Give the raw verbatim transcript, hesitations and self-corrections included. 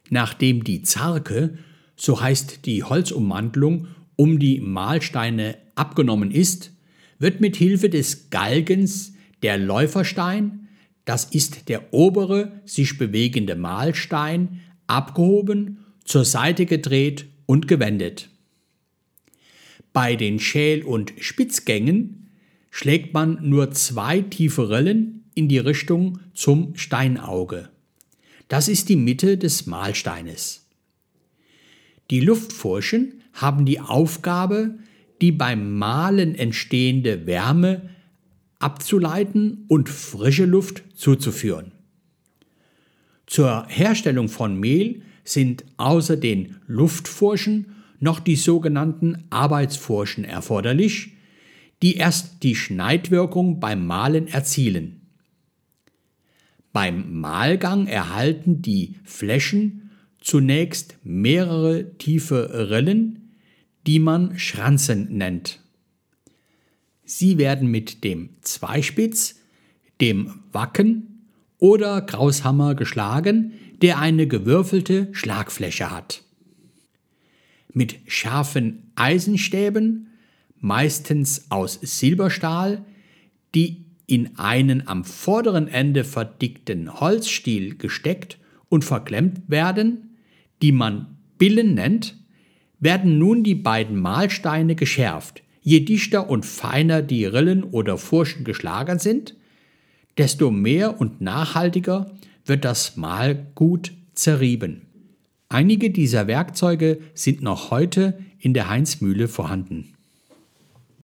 Nachdem die Zarke, so heißt die Holzummantelung, um die Mahlsteine abgenommen ist, wird mit Hilfe des Galgens der Läuferstein, das ist der obere sich bewegende Mahlstein, abgehoben, zur Seite gedreht und gewendet. Bei den Schäl- und Spitzgängen schlägt man nur zwei tiefe Rillen in die Richtung zum Steinauge. Das ist die Mitte des Mahlsteines. Die Luftfurchen haben die Aufgabe, die beim Mahlen entstehende Wärme abzuleiten und frische Luft zuzuführen. Zur Herstellung von Mehl sind außer den Luftfurchen noch die sogenannten Arbeitsfurchen erforderlich, die erst die Schneidwirkung beim Mahlen erzielen. Beim Mahlgang erhalten die Flächen zunächst mehrere tiefe Rillen, die man Schranzen nennt. Sie werden mit dem Zweispitz, dem Wacken oder Kraushammer geschlagen, der eine gewürfelte Schlagfläche hat. Mit scharfen Eisenstäben, meistens aus Silberstahl, die in einen am vorderen Ende verdickten Holzstiel gesteckt und verklemmt werden, die man Billen nennt, werden nun die beiden Mahlsteine geschärft. Je dichter und feiner die Rillen oder Furchen geschlagen sind, desto mehr und nachhaltiger wird das Mahlgut zerrieben. Einige dieser Werkzeuge sind noch heute in der Heinzmühle vorhanden.